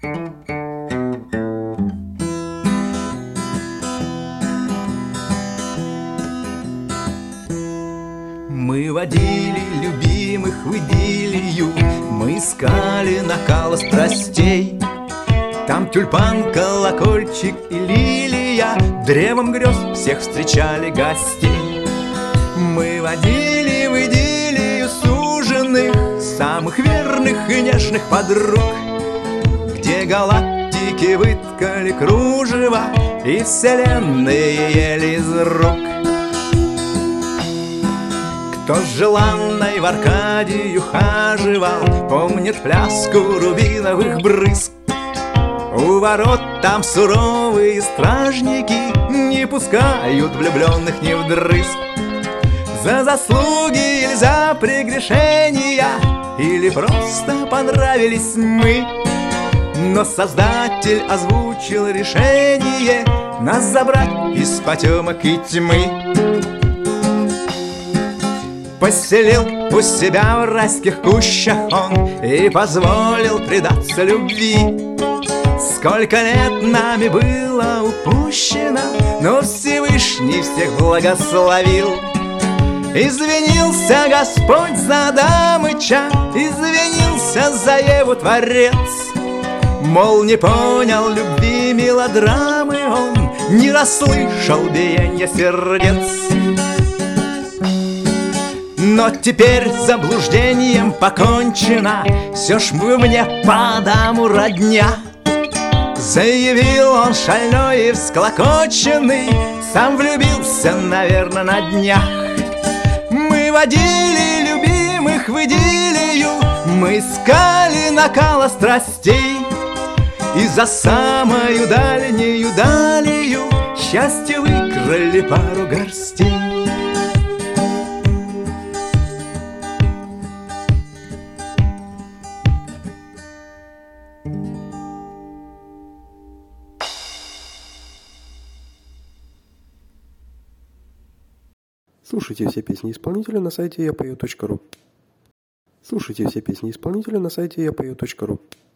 Мы водили любимых в идиллию, мы искали накала страстей. Там тюльпан, колокольчик и лилия древом грез всех встречали гостей. Мы водили в идиллию суженых, самых верных и нежных подруг, где галактики выткали кружево и вселенные ели из рук. Кто с желанной в Аркадию хаживал, помнит пляску рубиновых брызг. У ворот там суровые стражники не пускают влюбленных ни вдрызг. За заслуги или за прегрешения, или просто понравились мы, но Создатель озвучил решение нас забрать из потемок и тьмы. Поселил у себя в райских кущах он и позволил предаться любви. Сколько лет нами было упущено, но Всевышний всех благословил. Извинился Господь за Адамыча, извинился за Еву Творец. Мол, не понял любви мелодрамы он, не расслышал биения сердец. Но теперь заблуждением покончено, все ж вы мне по Адаму родня. Заявил он шальной и всклокоченный, сам влюбился, наверное, на днях. Мы водили любимых в идиллию, мы искали накала страстей, и за самую дальнюю далию счастье выкрали пару горстей. Слушайте все песни исполнителя на сайте yapою.ru. Слушайте все песни исполнителя на сайте yapою.ru.